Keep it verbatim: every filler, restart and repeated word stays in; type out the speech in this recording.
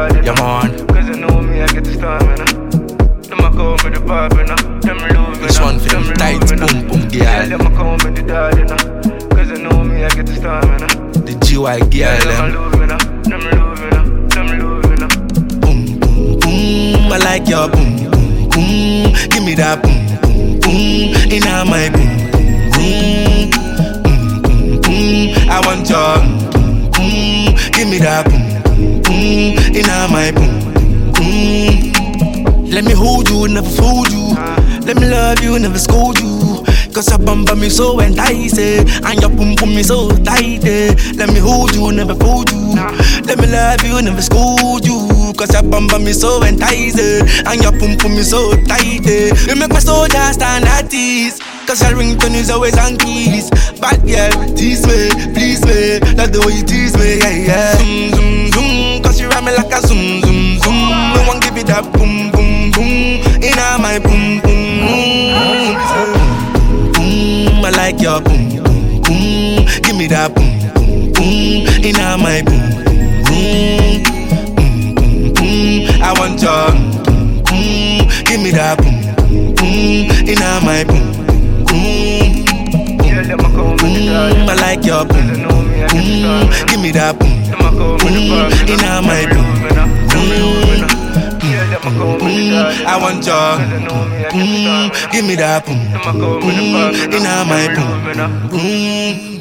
daddy. Yeah, man. Cause they know me, I get the stamina. Them a come with the poppin', them lose me. This one for them tight boom boom Yeah, girl. them a come with the daddy, cause they know me, I get the stamina. The G Y girl Yeah, them a them. lose me, them lose me, them lose me. Boom boom boom. I like your boom boom boom. Give me that boom boom boom. Inna my boom boom boom boom boom. I want your boom boom. Give me that boom boom boom. Inna my boom boom. Let me hold you, never fold you. Let me love you, never scold you. Cause your bum bum me so enticing, and your pum pum me so tight. eh. Let me hold you, never fold you. Let me love you, never scold you. Cause your bum bum me so enticing, and your pum pum me so tight. eh. You make my soldier stand at ease. Cause your ringtone is always on keys. Bad girl, tease me, please me. That's the way you tease me, yeah, yeah. Zoom, zoom, zoom. Cause you ride me like a zoom, zoom, zoom. No one give it that boom, boom, boom. Inna my boom, boom, boom. Boom, boom. I like your boom, boom, boom. Give me that boom, boom, boom. Inna my boom, boom, boom, boom, boom. I want your boom, boom. Give me that boom, boom, boom. Inna my boom, boom. Yeah, them a come with the daddy. Mm, I like your boom, They know me, I get the boom. stamina. Give me that boom, Them a come with the boom. poppin', Inna my them boom, lose me, them lose me. Yeah, them a come with the boom. daddy. I want your Cause they know me, I get the boom. stamina. Give me that boom, Them a come with the boom. poppin', Inna my them lose me, them boom, boom.